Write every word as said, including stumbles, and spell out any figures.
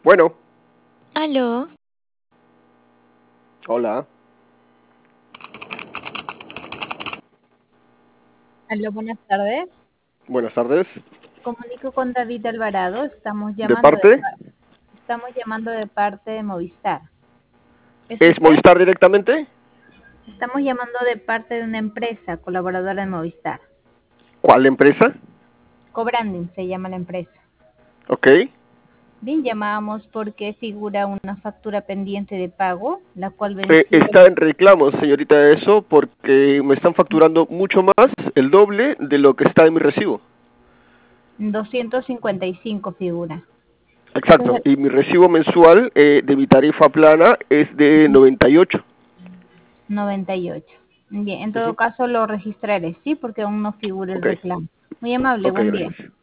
Bueno, Aló, hola. Aló, buenas tardes. Buenas tardes. Comunico con David Alvarado. Estamos ¿De llamando de, parte? pa- estamos llamando de parte de Movistar. ¿Es ¿Es usted? Movistar directamente? Estamos llamando de parte de una empresa colaboradora de Movistar. ¿Cuál empresa? Cobranding se llama la empresa. Ok. Bien, llamábamos porque figura una factura pendiente de pago, la cual Eh, venció está en reclamo, señorita, de eso, porque me están facturando mucho más, el doble de lo que está en mi recibo. en doscientos cincuenta y cinco figura. Exacto. Entonces, Y mi recibo mensual eh, de mi tarifa plana es de noventa y ocho. noventa y ocho. Bien, en todo Ujú. caso lo registraré, sí, porque aún no figura el Ok. reclamo. Muy amable, Ok, buen día. gracias.